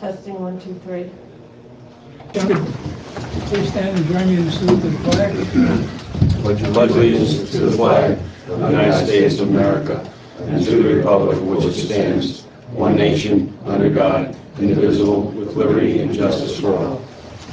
Testing 1, 2, 3. Please stand and join me in the salute to the flag. Pledge allegiance to the flag of the United States of America and to the republic for which it stands, one nation, under God, indivisible, with liberty and justice for all.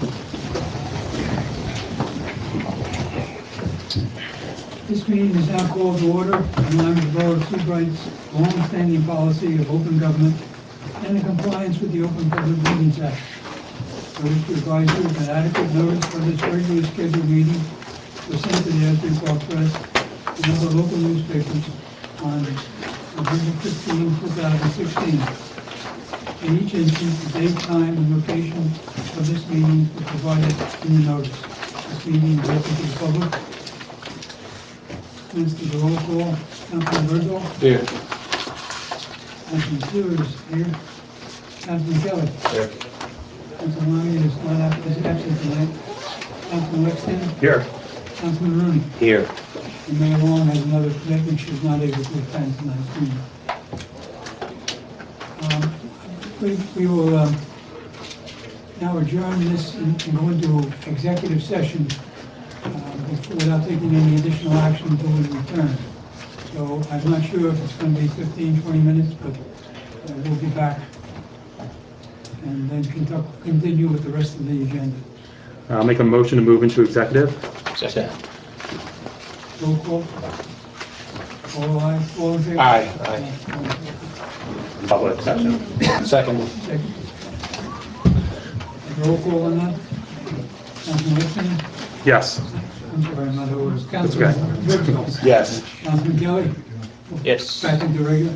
This meeting is now called to order in line with the Borough of Sebright's long-standing policy of open government and in compliance with the Open Public Meetings Act. I wish to advise you that adequate notice for this regularly scheduled meeting was sent to the Asbury Park Press and other local newspapers on November 15, 2016. In each instance, the date, time, and location of this meeting were provided in the notice. This meeting is open to the public. Mr. Roll call, Councilman Virgil. Here. Councilman Stewart is here. Councilman Kelly. Here. Councilman Lonnie is not absent tonight. Councilman Wexton. Here. Councilman Rooney. Here. And Mayor Long has another commitment. She's not able to attend tonight's meeting. We will now adjourn this and go into executive session without taking any additional action until we return. So I'm not sure if it's going to be 15, 20 minutes, but we'll be back and then continue with the rest of the agenda. I'll make a motion to move into executive. Second. Roll call. All in favor? Aye. Public session. Second. Second. Roll call on that. Councilman Whitson? Yes. I'm sorry, I'm out of order. okay. Councilman Virgil? Yes. Councilman Kelly? Yes. Back into regular.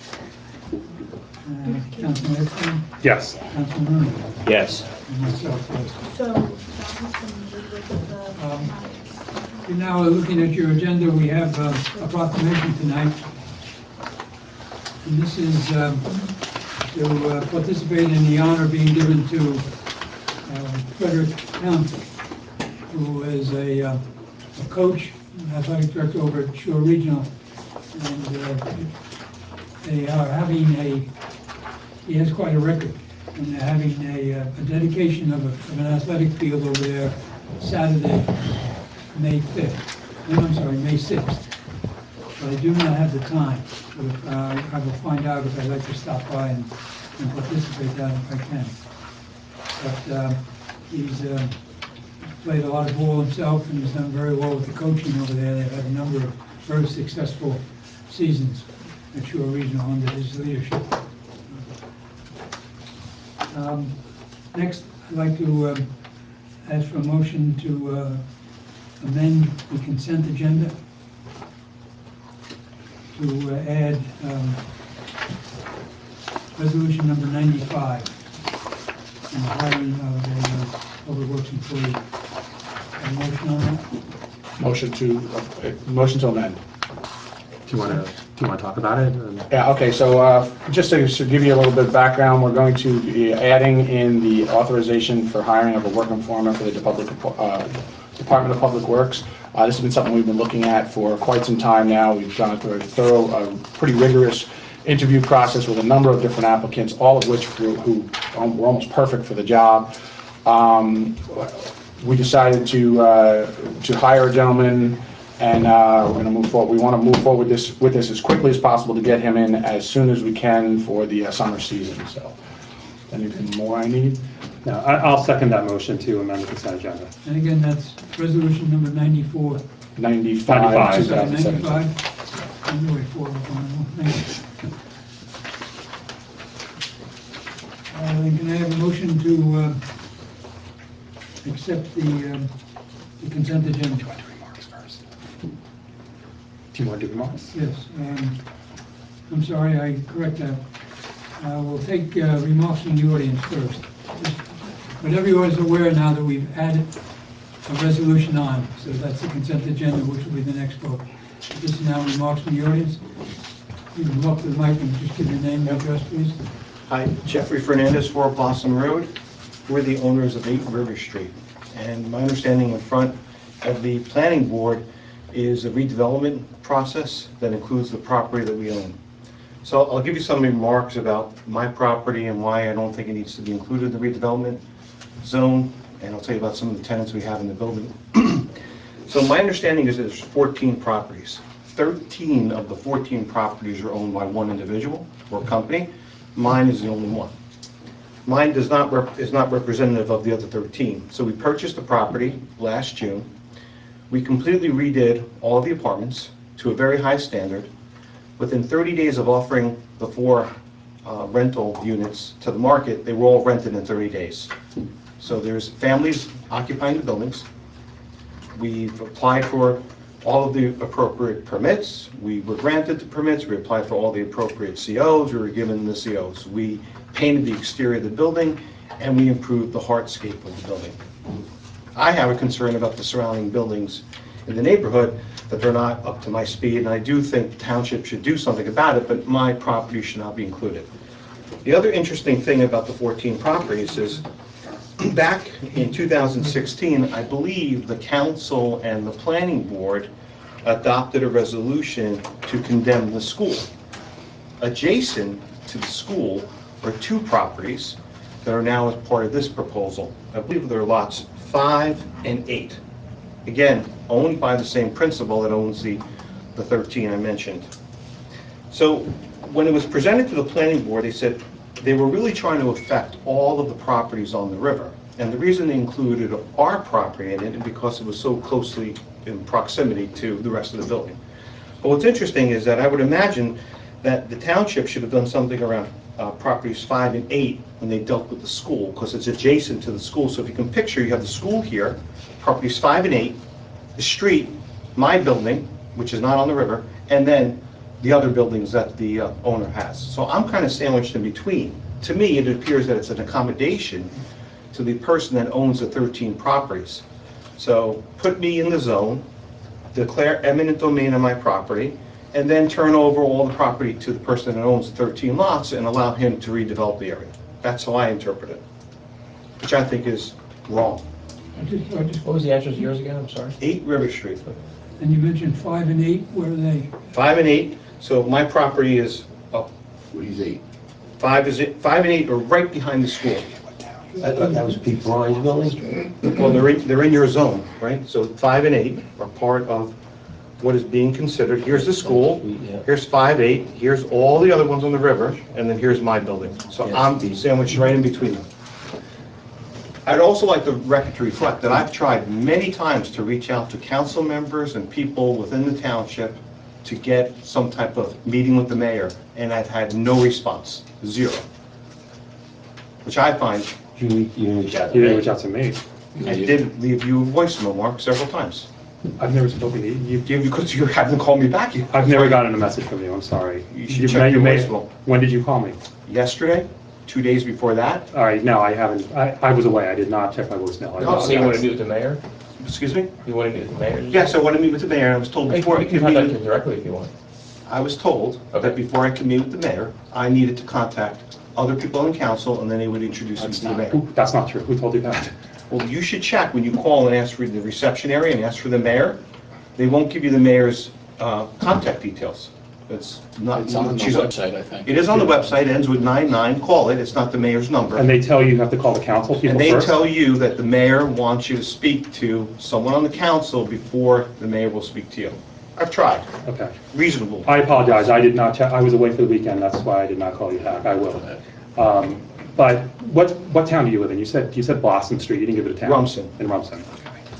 Councilman Whitson? Yes. Councilman Rooney? Yes. And myself, yes. So, that was going to be with the... We're now looking at your agenda. We have a proclamation tonight. And this is to participate in the honor being given to Frederick Townsend, who is a coach, athletic director over at Shore Regional. And they are having he has quite a record. And they're having a dedication of an athletic field over there Saturday, May 5th. I'm sorry, May 6th. But I do not have the time. So I will find out if I'd like to stop by and participate that if I can. But he's played a lot of ball himself and he's done very well with the coaching over there. They've had a number of very successful seasons at Shore Regional under his leadership. Next, I'd like to ask for a motion to amend the consent agenda to add resolution number 95 and the hiring of a public works employee. A motion on that? Motion to amend. Do you want to talk about it? Yeah, okay, so just to give you a little bit of background, we're going to be adding in the authorization for hiring of a working foreman for the Department of Public Works. This has been something we've been looking at for quite some time now. We've gone through a thorough, pretty rigorous interview process with a number of different applicants, all of which were almost perfect for the job. We decided to hire a gentleman, and we're going to move forward. We want to move forward with this as quickly as possible to get him in as soon as we can for the summer season. So, anything more I need? No, I'll second that motion to amend the consent agenda. And again, that's resolution number 94. 95, 2017. 95. Anyway, 4 of them. Then can I have a motion to accept the consent agenda? Do you want to do remarks first? Do you want to do remarks? Yes. I'm sorry, I correct that. We'll take remarks from the audience first. But everyone is aware now that we've added a resolution on, so that's the consent agenda, which will be the next vote. This is now remarks from the audience. You can walk to the mic and just give your name and address, please. Hi, Jeffrey Fernandez, 4 Blossom Road. We're the owners of 8 River Street. And my understanding in front of the planning board is a redevelopment process that includes the property that we own. So I'll give you some remarks about my property and why I don't think it needs to be included in the redevelopment zone, and I'll tell you about some of the tenants we have in the building. So my understanding is that there's 14 properties. 13 of the 14 properties are owned by one individual or company. Mine is the only one. Mine is not representative of the other 13. So we purchased the property last June. We completely redid all of the apartments to a very high standard. Within 30 days of offering the 4 rental units to the market, they were all rented in 30 days. So there's families occupying the buildings. We've applied for all of the appropriate permits. We were granted the permits. We applied for all the appropriate COs. We were given the COs. We painted the exterior of the building, and we improved the hardscape of the building. I have a concern about the surrounding buildings in the neighborhood, that they're not up to my speed, and I do think the township should do something about it, but my property should not be included. The other interesting thing about the 14 properties is, back in 2016, I believe the council and the planning board adopted a resolution to condemn the school. Adjacent to the school are 2 properties that are now as part of this proposal. I believe they're lots 5 and 8. Again, owned by the same principal that owns the 13 I mentioned. So when it was presented to the planning board, they said they were really trying to affect all of the properties on the river. And the reason they included our property in it is because it was so closely in proximity to the rest of the building. But what's interesting is that I would imagine that the township should have done something around properties 5 and 8 when they dealt with the school, because it's adjacent to the school. So if you can picture, you have the school here, properties 5 and 8, the street, my building, which is not on the river, and then the other buildings that the owner has. So I'm kind of sandwiched in between. To me, it appears that it's an accommodation to the person that owns the 13 properties. So put me in the zone, declare eminent domain on my property, and then turn over all the property to the person that owns the 13 lots and allow him to redevelop the area. That's how I interpret it, which I think is wrong. What was the address of yours again? I'm sorry. 8 River Street. And you mentioned 5 and 8, where are they? 5 and 8, so my property is up. What is 8? 5 and 8 are right behind the school. I thought that was Pete Bryan's building. Well, they're in your zone, right? So 5 and 8 are part of what is being considered. Here's the school, here's 5, 8, here's all the other ones on the river, and then here's my building. So I'm sandwiched right in between them. I'd also like the record to reflect that I've tried many times to reach out to council members and people within the township to get some type of meeting with the mayor, and I've had no response, 0. Which I find, You didn't reach out to You me. didn't reach out to me. I did leave you a voicemail, Mark, several times. I've never spoken to you. Because you haven't called me back yet. I've never gotten a message from you, I'm sorry. You should check your voicemail. When did you call me? Yesterday, 2 days before that. All right, no, I haven't, I was away, I did not check my voicemail. No, So you want to meet with the mayor? Excuse me? You want to meet with the mayor? Yes, I want to meet with the mayor. I was told You before I can could contact meet, him directly if you want. I was told Okay. that before I could meet with the mayor, I needed to contact other people on council, and then they would introduce me to the mayor. That's not true, who told you that? Well, you should check when you call and ask for the reception area and ask for the mayor. They won't give you the mayor's contact details. It's not. It's on the she's- website, I think. It is on the website, ends with 99, call it, it's not the mayor's number. And they tell you you have to call the council people And they first? tell you that the mayor wants you to speak to someone on the council before the mayor will speak to you. I've tried, Okay. reasonable. I apologize, I did not check, I was away for the weekend, that's why I did not call you back, I will. But what town do you live in? You said Blossom Street, you didn't give it a town? Rumson. In Rumson, okay.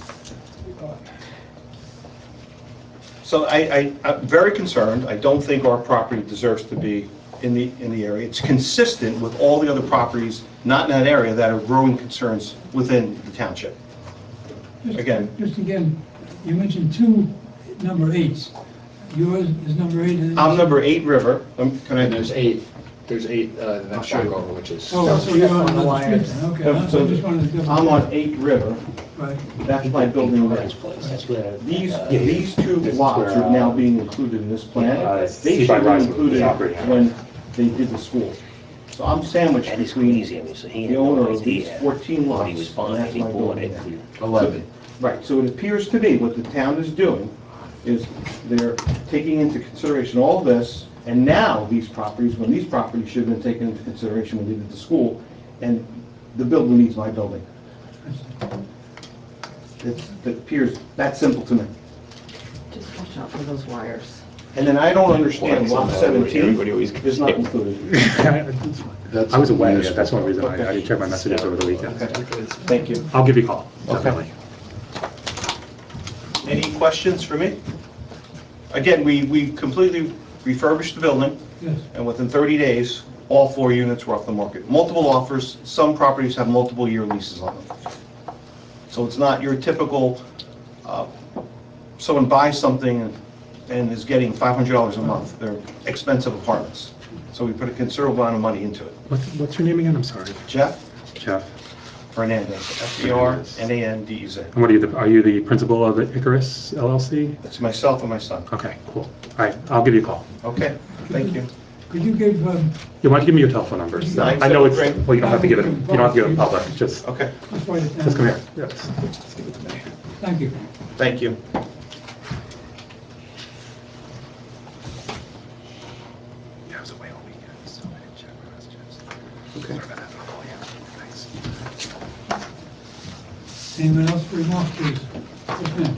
So I'm very concerned. I don't think our property deserves to be in the area. It's consistent with all the other properties not in that area that are growing concerns within the township. Again. Just again, you mentioned 2 number 8s. Yours is number 8? I'm number 8 River. Can I And there's 8 the next sure. block over, which is. Oh, so you're on another street then, okay. So I just wanted to double I'm check. on 8 River. Right. That's my building there. That's where. These 2 lots are now being included in this plan. They Steve should have Rice been was included operating. when they did the school. So I'm sandwiched And it's between crazy, I mean, so he had the owner no of these idea 14 what lots. he was and buying, that's he my bought building it. there. 11. Right, so it appears to me what the town is doing is they're taking into consideration all this And now these properties, when these properties should have been taken into consideration when they did the school, and the building needs my building. It appears that simple to me. Just watch out for those wires. And then I don't understand lot Everybody 17 always is not included. I was away, yeah, that's one reason I didn't check my messages over the weekend. Thank you. I'll give you a call, Okay. definitely. Any questions for me? Again, we completely refurbished the building, Yes. and within 30 days, all 4 units were off the market. Multiple offers, some properties have multiple year leases on them. So it's not your typical, someone buys something and is getting $500 a month. They're expensive apartments. So we put a considerable amount of money into it. What's your name again? I'm sorry. Jeff Jeff. Fernandez, Fernandez. And what are you the principal of Icarus LLC? That's myself and my son. Okay, cool. All right, I'll give you a call. Okay, thank you. Could you give, You want to give me your telephone numbers? I know it's, well, you don't have to give it, you don't have to give it public, just Okay, let's write it down. come here. Yes. Just give it to me. Thank you. thank you. Yeah, I was away all weekend, so I didn't check my messages. Okay. Sorry about that, I'll call you. Thanks. Anyone else for remarks, please? Yes, ma'am.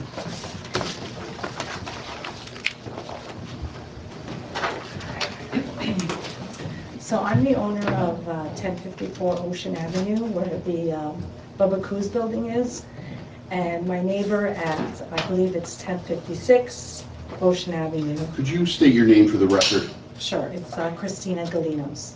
So I'm the owner of 1054 Ocean Avenue, where the Bubba Coos building is. And my neighbor at, I believe it's 1056 Ocean Avenue. Could you state your name for the record? Sure, it's Christina Galinos.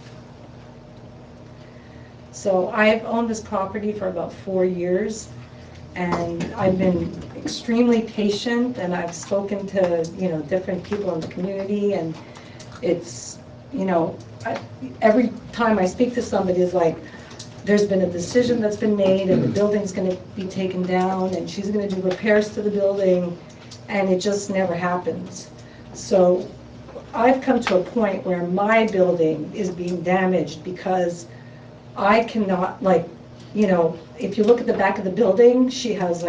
So I've owned this property for about 4 years, and I've been extremely patient, and I've spoken to, different people in the community, and it's, every time I speak to somebody, it's like, there's been a decision that's been made, and the building's gonna be taken down, and she's gonna do repairs to the building, and it just never happens. So I've come to a point where my building is being damaged because I cannot, if you look at the back of the building, she has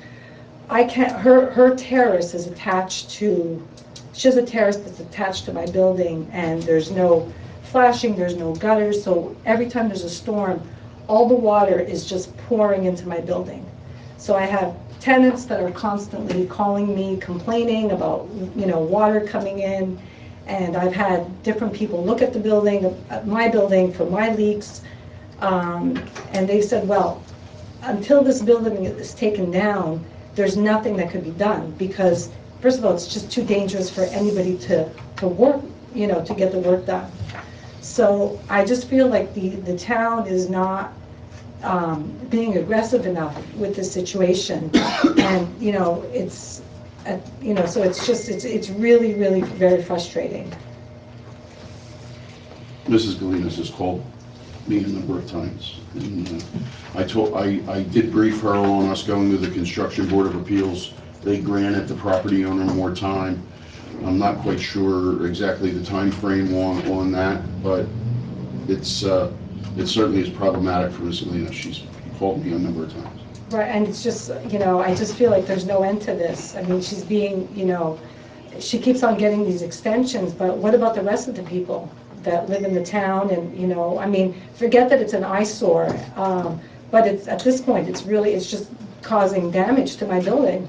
her terrace is attached to, she has a terrace that's attached to my building, and there's no flashing, there's no gutters, so every time there's a storm, all the water is just pouring into my building. So I have tenants that are constantly calling me, complaining about, water coming in, and I've had different people look at the building, at my building for my leaks, and they said, well, until this building is taken down, there's nothing that could be done, because first of all, it's just too dangerous for anybody to work, to get the work done. So I just feel like the town is not being aggressive enough with this situation, and it's so it's really, really very frustrating. Mrs. Galinas has called me a number of times, and I did brief her on us going to the Construction Board of Appeals. They granted the property owner more time. I'm not quite sure exactly the time frame on that, but it certainly is problematic for Ms. Galinas. She's called me a number of times. Right, and it's just, I just feel like there's no end to this. I mean, she's being, she keeps on getting these extensions, but what about the rest of the people that live in the town? And, I mean, forget that it's an eyesore, but it's, at this point, it's just causing damage to my building.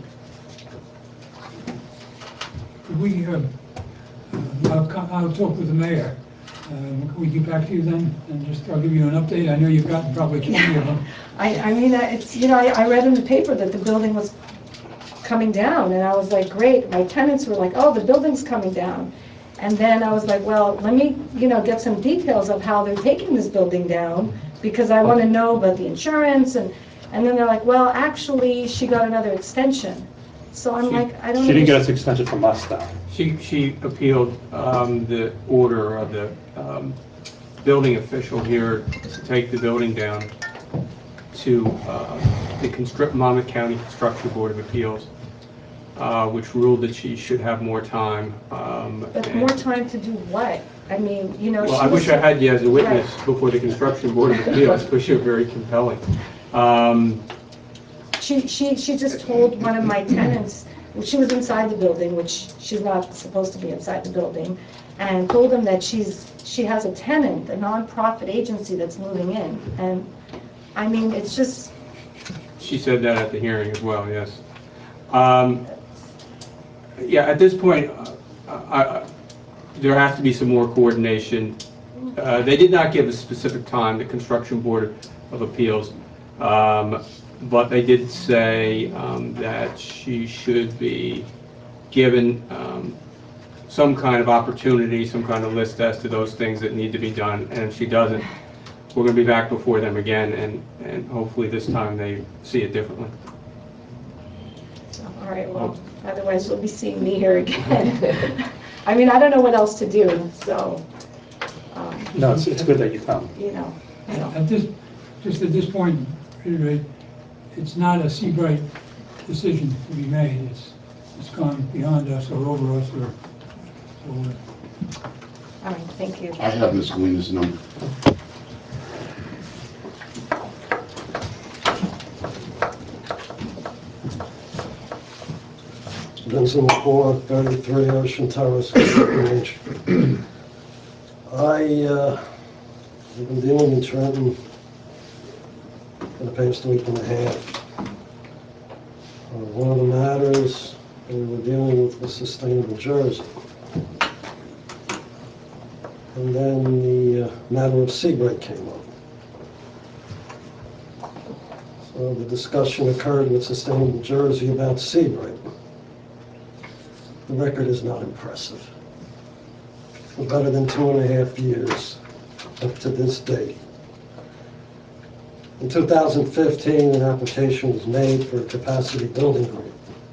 I'll talk with the mayor. Can we get back to you then, and I'll give you an update? I know you've gotten probably 20 of them. I mean, it's, I read in the paper that the building was coming down, and I was like, great. My tenants were like, oh, the building's coming down. And then I was like, well, let me, get some details of how they're taking this building down, because I want to know about the insurance, and then they're like, well, actually, she got another extension. So I'm like, I don't know. She didn't get an extension from us, though. She appealed the order of the building official here to take the building down to the Monmouth County Construction Board of Appeals, which ruled that she should have more time. But more time to do what? I mean, Well, I wish I had you as a witness before the Construction Board of Appeals, because you're very compelling. She just told one of my tenants she was inside the building, which she's not supposed to be inside the building, and told them that she has a tenant, a nonprofit agency that's moving in. And, I mean, it's just, She said that at the hearing as well, yes. Yeah, at this point, there has to be some more coordination. They did not give a specific time, the Construction Board of Appeals, but they did say that she should be given some kind of opportunity, some kind of list as to those things that need to be done, and if she doesn't, we're going to be back before them again, and hopefully this time they see it differently. all right, well, otherwise you'll be seeing me here again. I mean, I don't know what else to do, so, No, it's good that you come. you know, so. At this point, anyway, it's not a Seabright decision to be made. It's gone beyond us or over us or, so, All right, thank you. I have Ms. Galena's number. Vincent McClure, 33 Ocean Terrace, Range. I've been dealing in Trenton for the past week and a half. One of the matters we were dealing with was Sustainable Jersey. And then the matter of Seabright came up. So the discussion occurred with Sustainable Jersey about Seabright. The record is not impressive. For better than 2.5 years up to this date. In 2015, an application was made for a capacity building grant.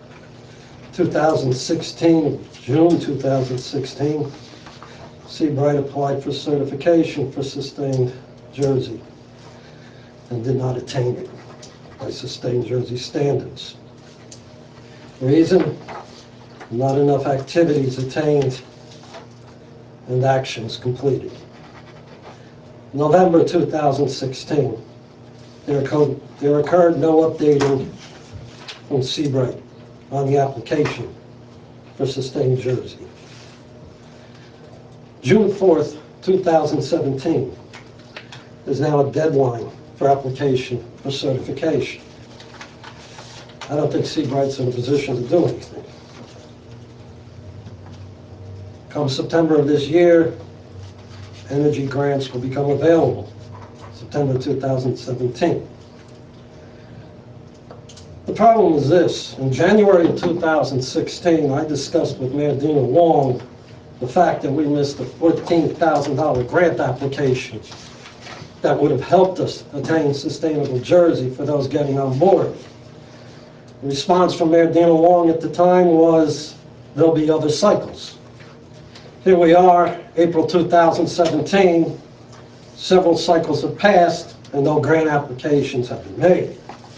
2016, June 2016, Seabright applied for certification for Sustained Jersey and did not attain it by Sustained Jersey standards. Reason? Not enough activities attained and actions completed. November 2016, there occurred no updating from Seabright on the application for Sustained Jersey. June 4th, 2017, is now a deadline for application for certification. I don't think Seabright's in a position to do anything. Come September of this year, energy grants will become available, September 2017. The problem is this: in January of 2016, I discussed with Mayor Dina Long the fact that we missed a $14,000 grant application that would have helped us attain Sustainable Jersey for those getting on board. The response from Mayor Dina Long at the time was, there'll be other cycles. Here we are, April 2017, several cycles have passed and no grant applications have been made.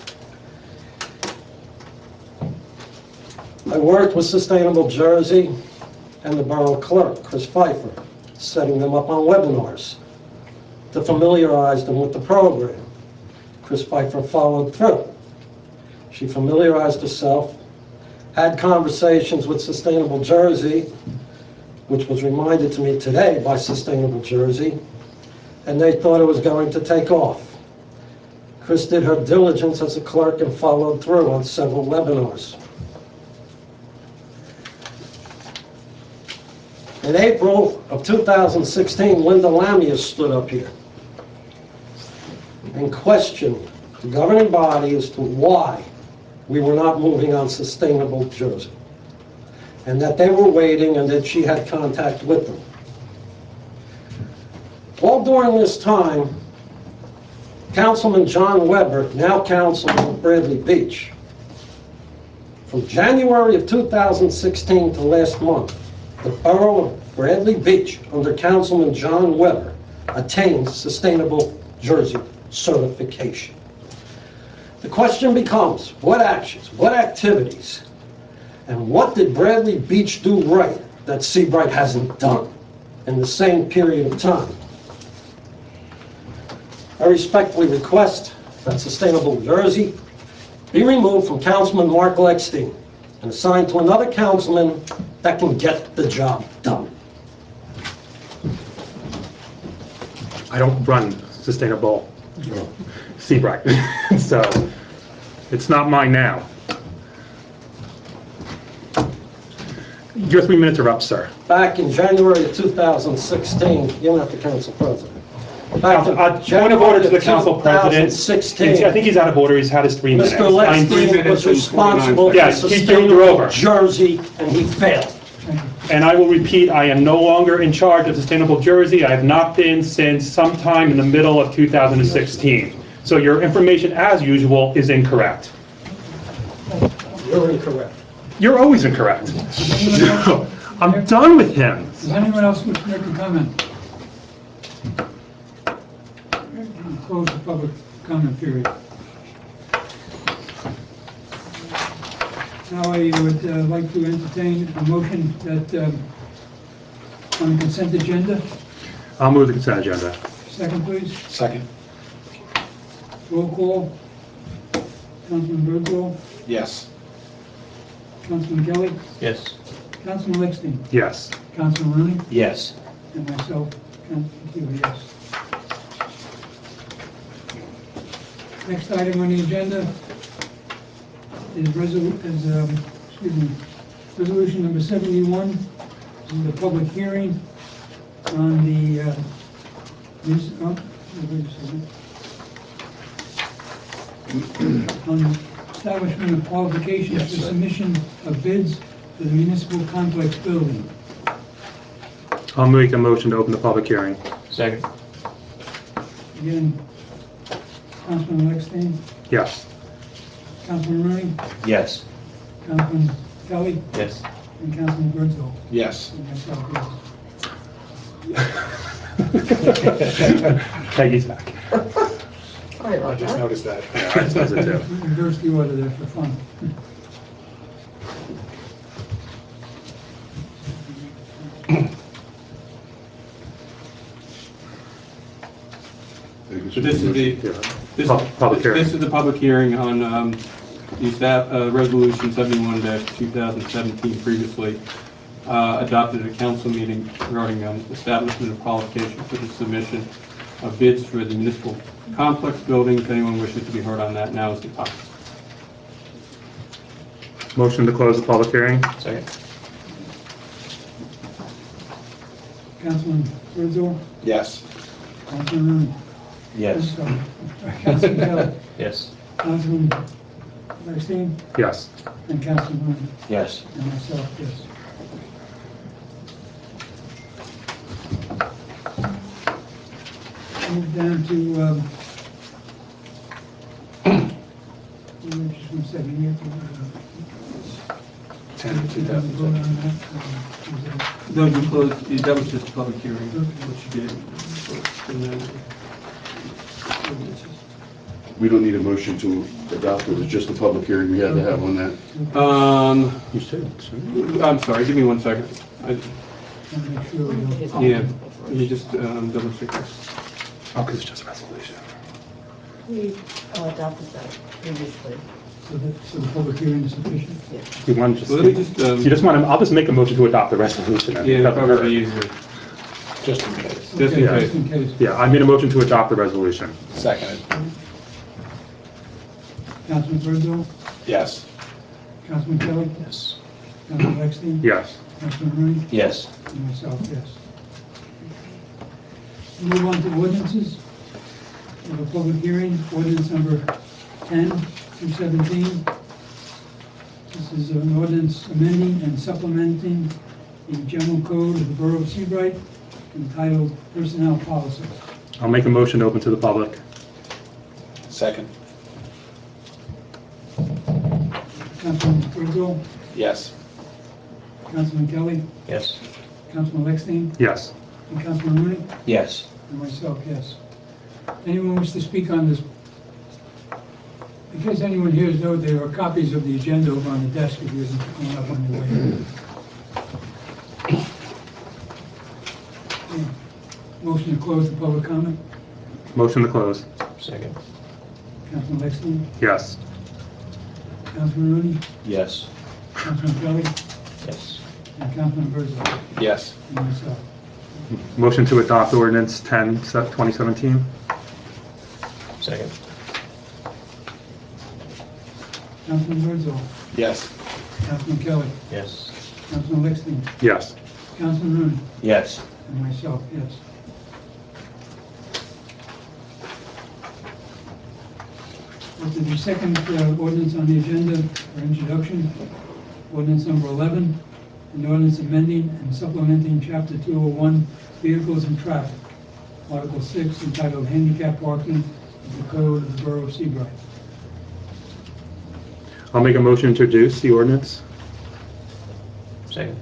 I worked with Sustainable Jersey and the borough clerk, Chris Pfeiffer, setting them up on webinars to familiarize them with the program. Chris Pfeiffer followed through. She familiarized herself, had conversations with Sustainable Jersey, which was reminded to me today by Sustainable Jersey, and they thought it was going to take off. Chris did her diligence as a clerk and followed through on several webinars. In April of 2016, Linda Lamia stood up here and questioned the governing body as to why we were not moving on Sustainable Jersey, and that they were waiting and that she had contact with them. All during this time, Councilman John Weber, now Councilman Bradley Beach, from January of 2016 to last month, the borough of Bradley Beach, under Councilman John Weber, attained Sustainable Jersey certification. The question becomes, what actions, what activities, and what did Bradley Beach do right that Seabright hasn't done in the same period of time? I respectfully request that Sustainable Jersey be removed from Councilman Mark Leckstein and assign to another councilman that can get the job done. I don't run Sustainable Seabright, so it's not mine now. Your 3 minutes are up, sir. Back in January of 2016, you're not the council president. Back in Point of order to the council president. 2016, I think he's out of order, he's had his 3 minutes. Mr. Lexstein was responsible for Yes, you're over. Sustainable Jersey, and he failed. And I will repeat, I am no longer in charge of Sustainable Jersey. I have not been since sometime in the middle of 2016. So your information, as usual, is incorrect. You're incorrect. You're always incorrect. I'm done with him. Does anyone else wish to make a comment? Close the public comment period. Now I would like to entertain a motion that on the consent agenda. I'll move the consent agenda. Second, please. Second. Roll call. Councilman Bergwall, Yes. Councilman Kelly, Yes. Councilman Lexstein, Yes. Councilman Rooney, Yes. and myself, Councilman Keely, yes. Next item on the agenda is resolution number 71. This is the public hearing on the, wait a second. On establishment of qualifications Yes, for sir. submission of bids for the municipal complex building. I'll make a motion to open the public hearing. Second. Again, Councilman Lexstein, Yes. Councilman Rooney, Yes. Councilman Kelly, Yes. and Councilman Bergwall. Yes. And myself, Peggy's back. Sorry I about just that. noticed that. Yeah, I suppose it too. yes. Reverse the order there for fun. So this is the, this Public hearing. this is the public hearing on the resolution 71-2017 previously adopted at a council meeting regarding establishment of qualification for the submission of bids for the municipal complex building. If anyone wishes to be heard on that, now is the time. Motion to close the public hearing. Second. Councilman Bergwall, Yes. Councilman Rooney. Yes. I'm sorry. Councilman Kelly, Yes. Councilman Lexstein, Yes. and Councilman Rooney, Yes. and myself, yes. Move down to, just 1 second here. 10 Vote 2017. on that. No, you closed, that was just a public hearing, which you did. And then- We don't need a motion to adopt it, it's just a public hearing we had to have on that. You should. I'm sorry, give me 1 second. Want to make sure we don't. Yeah, let me just double check this. Oh, because it's just a resolution. We adopted that previously. So the public hearing is sufficient? You want to just, Well, let me just, you just want to, I'll just make a motion to adopt the resolution. and yeah, cover it. probably easier. Just in case. Just in Okay, case. Just in case. Yeah, I made a motion to adopt the resolution. Seconded. Councilman Bergwall, Yes. Councilman Kelly, Yes. Councilman Lexstein, Yes. Councilman Rooney, Yes. and myself, yes. Move on to ordinances. We have a public hearing, ordinance number 10 through 17. This is an ordinance amending and supplementing the general code of the Borough of Seabright entitled Personnel Policies. I'll make a motion to open to the public. Second. Councilman Bergwall, Yes. Councilman Kelly, Yes. Councilman Lexstein, Yes. and Councilman Rooney, Yes. and myself, yes. Anyone wish to speak on this? In case anyone here knows, there are copies of the agenda over on the desk if you isn't picking up on your way here. Motion to close the public comment. Motion to close. Second. Councilman Lexstein, Yes. Councilman Rooney, Yes. Councilman Kelly, Yes. and Councilman Herzog, Yes. and myself. Motion to adopt ordinance 10, 2017? Second. Councilman Herzog, Yes. Councilman Kelly, Yes. Councilman Lickstein, Yes. Councilman Rooney, Yes. and myself, yes. This is the second ordinance on the agenda for introduction. Ordinance number 11, an ordinance amending and supplementing Chapter 201, Vehicles and Traffic, Article 6, entitled Handicap Parking of the Code of the Borough of Seabright. I'll make a motion to introduce the ordinance. Second.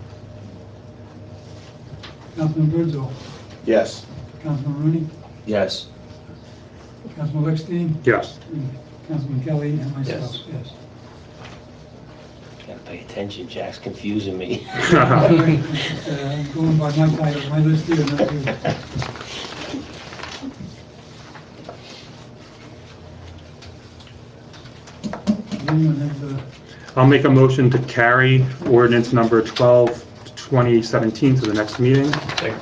Councilman Herzog, Yes. Councilman Rooney, Yes. Councilman Lickstein, Yes. and Councilman Kelly, and myself, yes. Gotta pay attention, Jack's confusing me. I'm going by my title, my list here, not yours. Anyone have, I'll make a motion to carry ordinance number 12, 2017 to the next meeting. Second.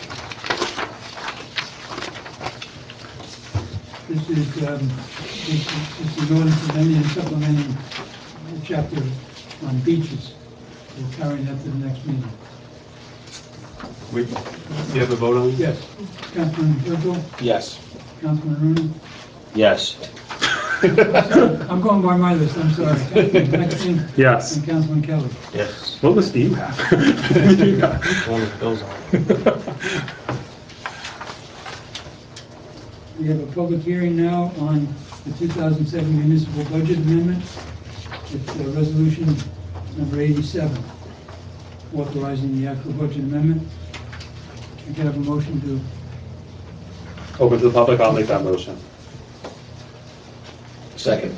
this is an ordinance amending and supplementing the chapter on beaches. We'll carry that to the next meeting. You have a vote on it? Yes, Councilman Herzog, Yes. Councilman Rooney. Yes. I'm going by my list, I'm sorry. Councilman Lickstein Yes. and Councilman Kelly. Yes. What list do you have? One with Bill's on. We have a public hearing now on the 2007 municipal budget amendment. It's resolution number 87, authorizing the actual budget amendment. I can have a motion to, Open to the public, I'll make that motion. Second.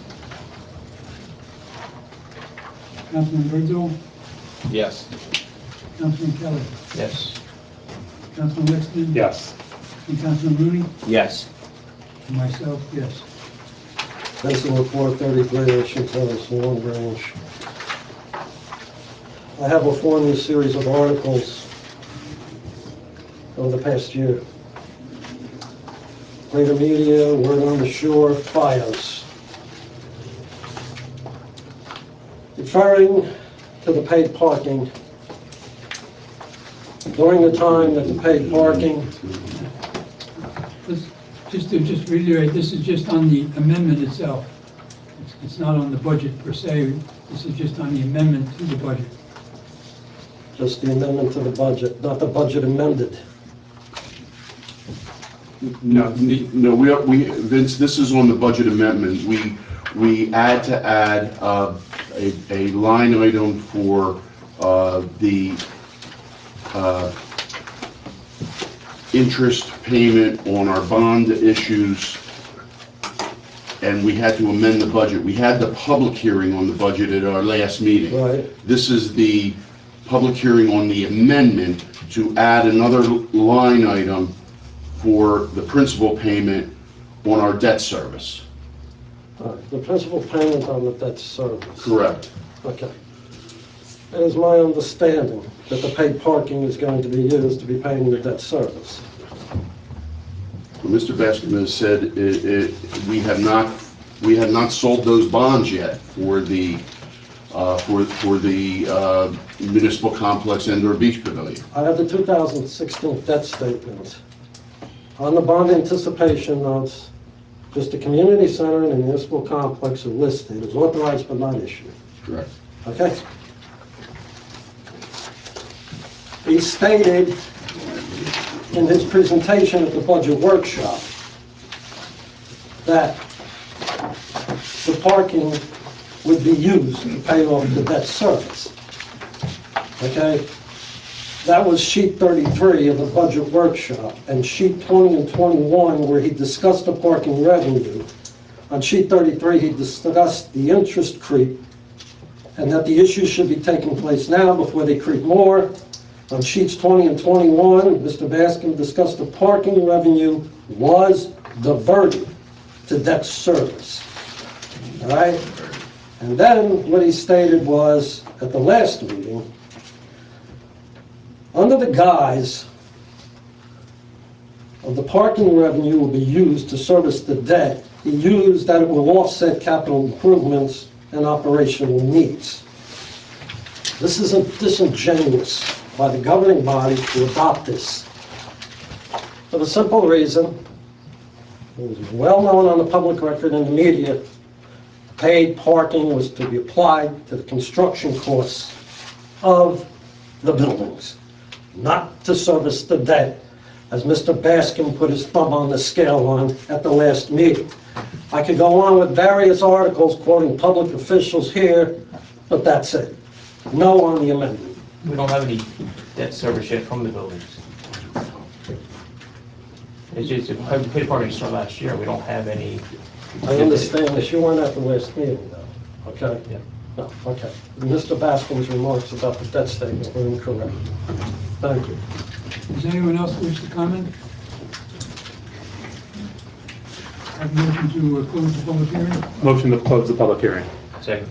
Councilman Herzog, Yes. Councilman Kelly, Yes. Councilman Lickstein. Yes. And Councilman Rooney, Yes. and myself, yes. Council Report 33, Ocean Terrace, Long Range. I have before me a series of articles over the past year. Greater Media, Word on the Shore, FiOS. Referring to the paid parking, during the time that the paid parking, Just to reiterate, this is just on the amendment itself. It's not on the budget per se, this is just on the amendment to the budget. just the amendment to the budget, not the budget amended. No, Vince, this is on the budget amendment. We add a line item for the interest payment on our bond issues, and we had to amend the budget. We had the public hearing on the budget at our last meeting. Right. This is the public hearing on the amendment to add another line item for the principal payment on our debt service. The principal payment on the debt service. Correct. Okay. It is my understanding that the paid parking is going to be used to be paying the debt service. Well, Mr. Bascom has said we have not sold those bonds yet for the municipal complex and/or beach pavilion. I have the 2016 debt statement. On the bond anticipation notes, just the community center and the municipal complex are listed as authorized but not issued. Correct. Okay? He stated in his presentation at the budget workshop that the parking would be used to pay off the debt service. Okay? That was sheet 33 of the budget workshop, and sheet 20 and 21 where he discussed the parking revenue. On sheet 33, he discussed the interest creep and that the issues should be taking place now before they creep more. On sheets 20 and 21, Mr. Bascom discussed the parking revenue was diverted to debt service. All right? And then what he stated was, at the last meeting, under the guise of the parking revenue will be used to service the debt, he used that it will offset capital improvements and operational needs. This is disingenuous by the governing body to adopt this. For the simple reason, it was well known on the public record in the media, paid parking was to be applied to the construction costs of the buildings, not to service the debt, as Mr. Baskin put his thumb on the scale on at the last meeting. I could go on with various articles quoting public officials here, but that's it. No on the amendment. We don't have any debt service yet from the buildings. It's just, we paid part of it last year, we don't have any. I understand this, you weren't at the last meeting though, okay? Yeah. No, okay. Mr. Baskin's remarks about the debt statement were incorrect. Thank you. Does anyone else wish to comment? Have a motion to close the public hearing? Motion to close the public hearing. Second.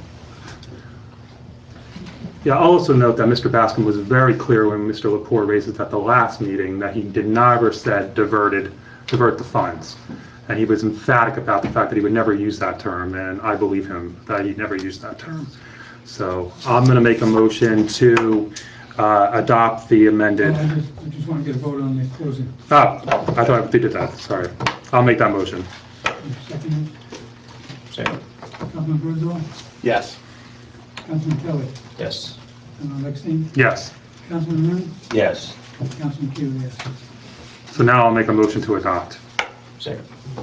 Yeah, I'll also note that Mr. Baskin was very clear when Mr. Lepore raised it at the last meeting that he did never said divert the funds. And he was emphatic about the fact that he would never use that term, and I believe him that he never used that term. So I'm going to make a motion to adopt the amended. I just want to get a vote on the closing. I thought we did that, sorry. I'll make that motion. Second, Second. Councilman Berzel, Yes. Councilman Kelly, Yes. Councilman Lexstein, Yes. Councilman Rooney, Yes. Councilman Keel, yes. So now I'll make a motion to adopt. Second.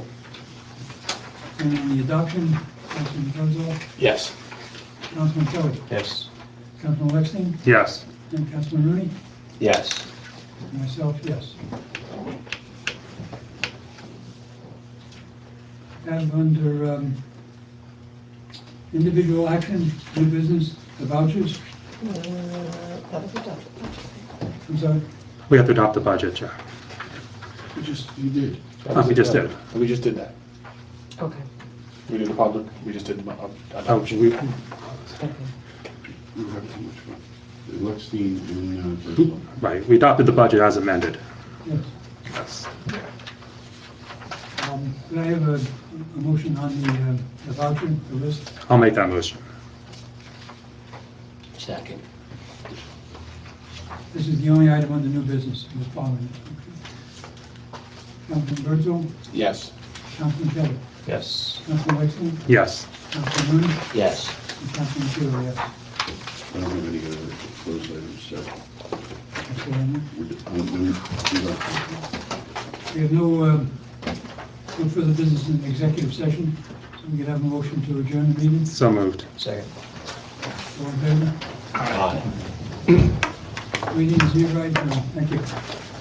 And on the adoption, Councilman Berzel, Yes. Councilman Kelly, Yes. Councilman Lexstein, Yes. and Councilman Rooney, Yes. and myself, yes. Have under individual action, new business, the vouchers. I'm sorry, We have to adopt the budget, Jack. You did. We just did. We just did that. Okay. We did the public, we just did the Oh, adoption. we- You have too much fun. Lexstein and Berzel. Right, we adopted the budget as amended. yes. Yes. Could I have a motion on the voucher, the list? I'll make that motion. Second. This is the only item on the new business, we're following it. Councilman Berzel, Yes. Councilman Kelly, Yes. Councilman Lexstein, Yes. Councilman Rooney, Yes. and Councilman Keel, yes. I don't have any other closed items, so That's all I know. We have no further business in the executive session, so we could have a motion to adjourn the meeting. So moved. Second. All in favor? Aye. Meeting is hereby adjourned. Thank you.